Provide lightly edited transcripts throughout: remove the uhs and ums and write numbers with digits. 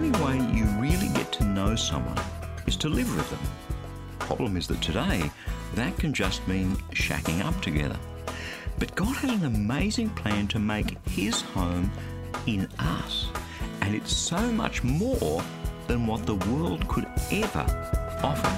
only way you really get to know someone is to live with them. Problem is that today, that can just mean shacking up together. But God has an amazing plan to make His home in us. And it's so much more than what the world could ever offer.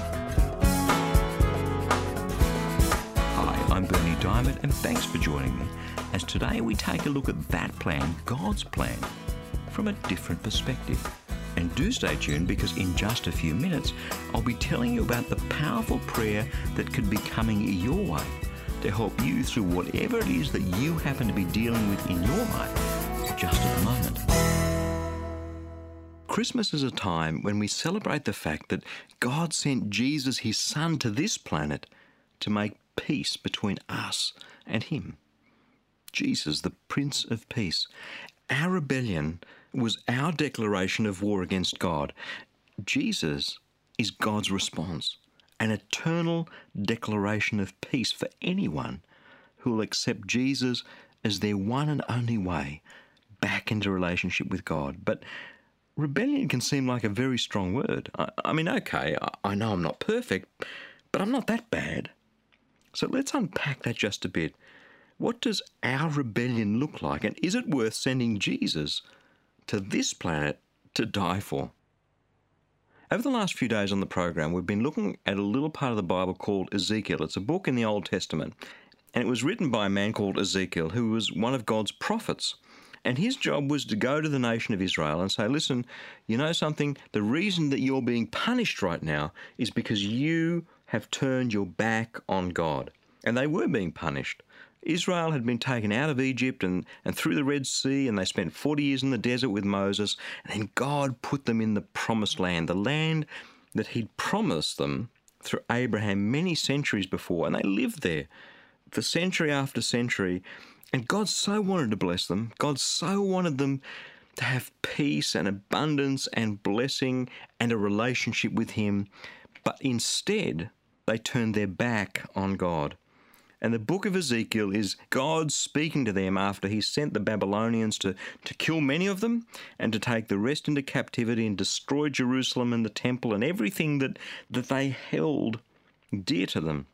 Hi, I'm Berni Dymet, and thanks for joining me as today we take a look at that plan, God's plan, from a different perspective. And do stay tuned, because in just a few minutes I'll be telling you about the powerful prayer that could be coming your way to help you through whatever it is that you happen to be dealing with in your life just at the moment. Christmas is a time when we celebrate the fact that God sent Jesus, His Son, to this planet to make peace between us and Him. Jesus, the Prince of Peace. Our rebellion was our declaration of war against God. Jesus is God's response, an eternal declaration of peace for anyone who will accept Jesus as their one and only way back into relationship with God. But rebellion can seem like a very strong word. I mean, okay, I know I'm not perfect, but I'm not that bad. So let's unpack that just a bit. What does our rebellion look like, and is it worth sending Jesus to this planet to die for? Over the last few days on the program, we've been looking at a little part of the Bible called Ezekiel. It's a book in the Old Testament, and it was written by a man called Ezekiel, who was one of God's prophets. And his job was to go to the nation of Israel and say, listen, you know something? The reason that you're being punished right now is because you have turned your back on God. And they were being punished. Israel had been taken out of Egypt and through the Red Sea, and they spent 40 years in the desert with Moses. And then God put them in the promised land, the land that He'd promised them through Abraham many centuries before. And they lived there for century after century. And God so wanted to bless them. God so wanted them to have peace and abundance and blessing and a relationship with Him. But instead, they turned their back on God. And the book of Ezekiel is God speaking to them after He sent the Babylonians to kill many of them and to take the rest into captivity and destroy Jerusalem and the temple and everything that they held dear to them,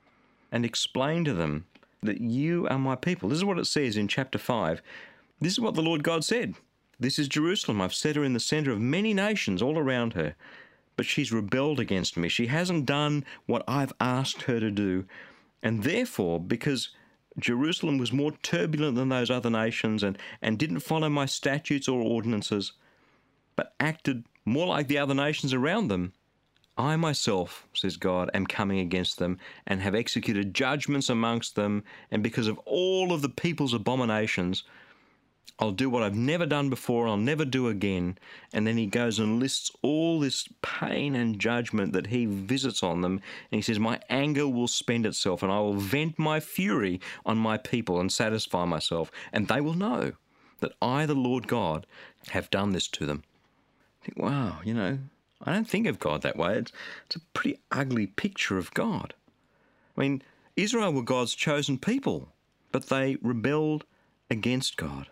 and explain to them that you are my people. This is what it says in chapter 5. This is what the Lord God said. This is Jerusalem. I've set her in the center of many nations all around her, but she's rebelled against me. She hasn't done what I've asked her to do. And therefore, because Jerusalem was more turbulent than those other nations and didn't follow my statutes or ordinances, but acted more like the other nations around them, I myself, says God, am coming against them and have executed judgments amongst them. And because of all of the people's abominations, I'll do what I've never done before, I'll never do again. And then He goes and lists all this pain and judgment that He visits on them. And He says, my anger will spend itself, and I will vent my fury on my people and satisfy myself. And they will know that I, the Lord God, have done this to them. I think, wow, I don't think of God that way. It's a pretty ugly picture of God. I mean, Israel were God's chosen people, but they rebelled against God.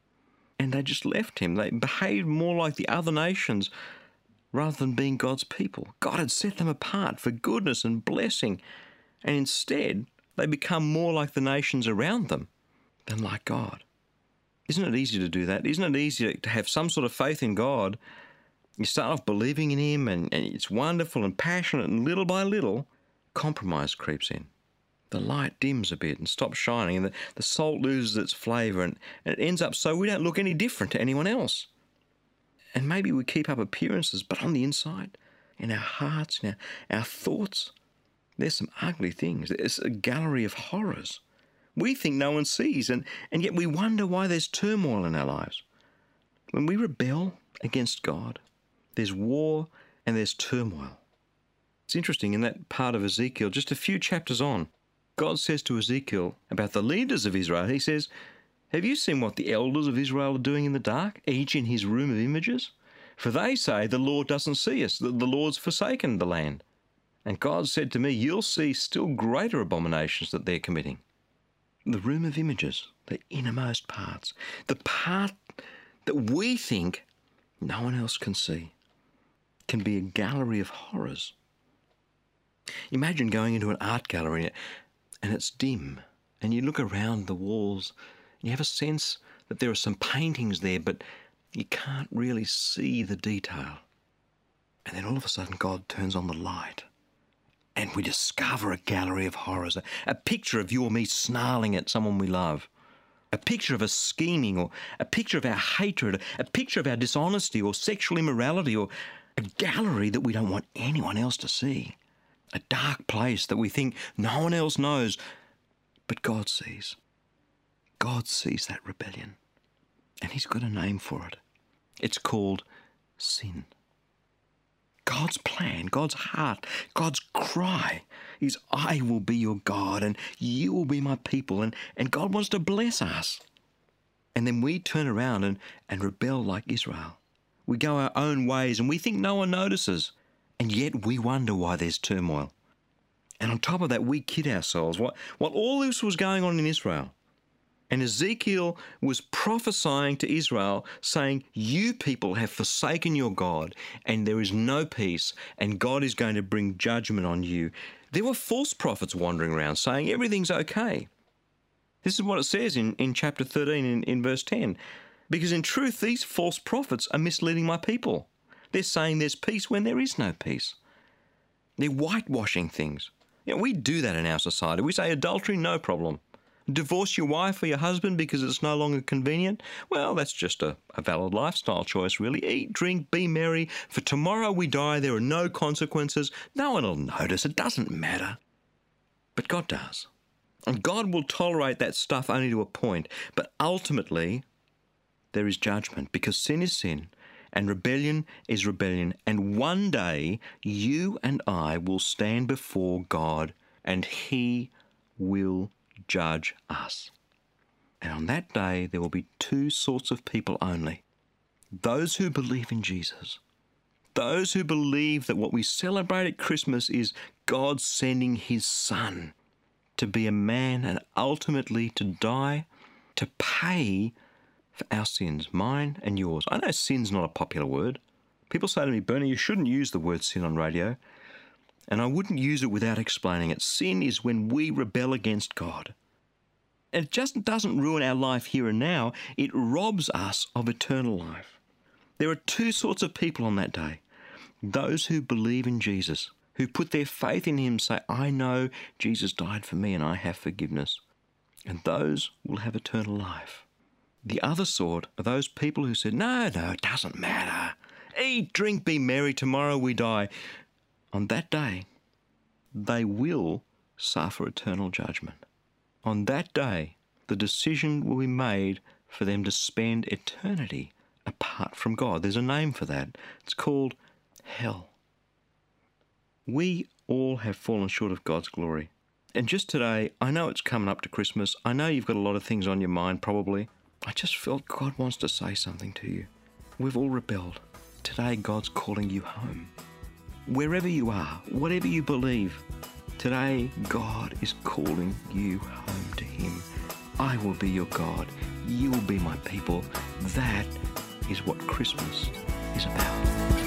And they just left Him. They behaved more like the other nations rather than being God's people. God had set them apart for goodness and blessing. And instead, they become more like the nations around them than like God. Isn't it easy to do that? Isn't it easy to have some sort of faith in God? You start off believing in Him, and it's wonderful and passionate, and little by little, compromise creeps in. The light dims a bit and stops shining, and the salt loses its flavour, and it ends up so we don't look any different to anyone else. And maybe we keep up appearances, but on the inside, in our hearts, in our thoughts, there's some ugly things. There's a gallery of horrors we think no one sees, and yet we wonder why there's turmoil in our lives. When we rebel against God, there's war and there's turmoil. It's interesting, in that part of Ezekiel, just a few chapters on, God says to Ezekiel about the leaders of Israel, He says, have you seen what the elders of Israel are doing in the dark, each in his room of images? For they say the Lord doesn't see us, that the Lord's forsaken the land. And God said to me, you'll see still greater abominations that they're committing. The room of images, the innermost parts, the part that we think no one else can see, can be a gallery of horrors. Imagine going into an art gallery and it's dim, and you look around the walls and you have a sense that there are some paintings there, but you can't really see the detail. And then all of a sudden God turns on the light and we discover a gallery of horrors, a picture of you or me snarling at someone we love, a picture of us scheming, or a picture of our hatred, a picture of our dishonesty or sexual immorality, or a gallery that we don't want anyone else to see, a dark place that we think no one else knows, but God sees. God sees that rebellion, and He's got a name for it. It's called sin. God's plan, God's heart, God's cry is, I will be your God and you will be my people. And God wants to bless us. And then we turn around and rebel like Israel. We go our own ways and we think no one notices. And yet we wonder why there's turmoil. And on top of that, we kid ourselves. While all this was going on in Israel, and Ezekiel was prophesying to Israel, saying, you people have forsaken your God, and there is no peace, and God is going to bring judgment on you. There were false prophets wandering around saying everything's okay. This is what it says in chapter 13 in verse 10. Because in truth, these false prophets are misleading my people. They're saying there's peace when there is no peace. They're whitewashing things. You know, we do that in our society. We say adultery, no problem. Divorce your wife or your husband because it's no longer convenient? Well, that's just a valid lifestyle choice, really. Eat, drink, be merry. For tomorrow we die, there are no consequences. No one will notice. It doesn't matter. But God does. And God will tolerate that stuff only to a point. But ultimately, there is judgment, because sin is sin and rebellion is rebellion. And one day, you and I will stand before God and He will judge us. And on that day, there will be two sorts of people only. Those who believe in Jesus. Those who believe that what we celebrate at Christmas is God sending His Son to be a man and ultimately to die, to pay for our sins, mine and yours. I know sin's not a popular word. People say to me, Bernie, you shouldn't use the word sin on radio. And I wouldn't use it without explaining it. Sin is when we rebel against God. It just doesn't ruin our life here and now. It robs us of eternal life. There are two sorts of people on that day. Those who believe in Jesus, who put their faith in Him, say, I know Jesus died for me and I have forgiveness. And those will have eternal life. The other sort are those people who said, no, it doesn't matter. Eat, drink, be merry, tomorrow we die. On that day, they will suffer eternal judgment. On that day, the decision will be made for them to spend eternity apart from God. There's a name for that. It's called hell. We all have fallen short of God's glory. And just today, I know it's coming up to Christmas. I know you've got a lot of things on your mind probably. I just felt God wants to say something to you. We've all rebelled. Today, God's calling you home. Wherever you are, whatever you believe, today God is calling you home to Him. I will be your God. You will be my people. That is what Christmas is about.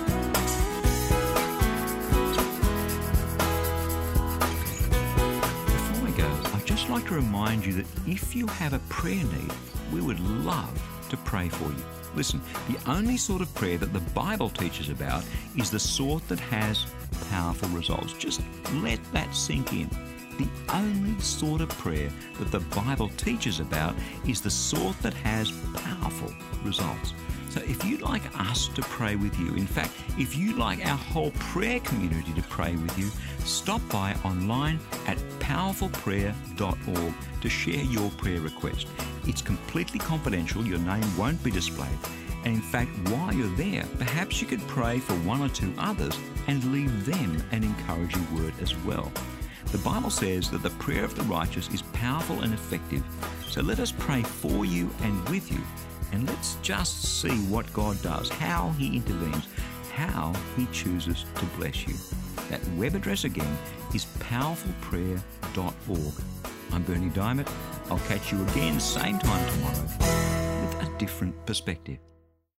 Before I go, I'd just like to remind you that if you have a prayer need, we would love to pray for you. Listen, the only sort of prayer that the Bible teaches about is the sort that has powerful results. Just let that sink in. The only sort of prayer that the Bible teaches about is the sort that has powerful results. So if you'd like us to pray with you, in fact, if you'd like our whole prayer community to pray with you, stop by online at powerfulprayer.org to share your prayer request. It's completely confidential. Your name won't be displayed. And in fact, while you're there, perhaps you could pray for one or two others and leave them an encouraging word as well. The Bible says that the prayer of the righteous is powerful and effective. So let us pray for you and with you. And let's just see what God does, how He intervenes, how He chooses to bless you. That web address again is powerfulprayer.org. I'm Bernie Diamond. I'll catch you again same time tomorrow with a different perspective.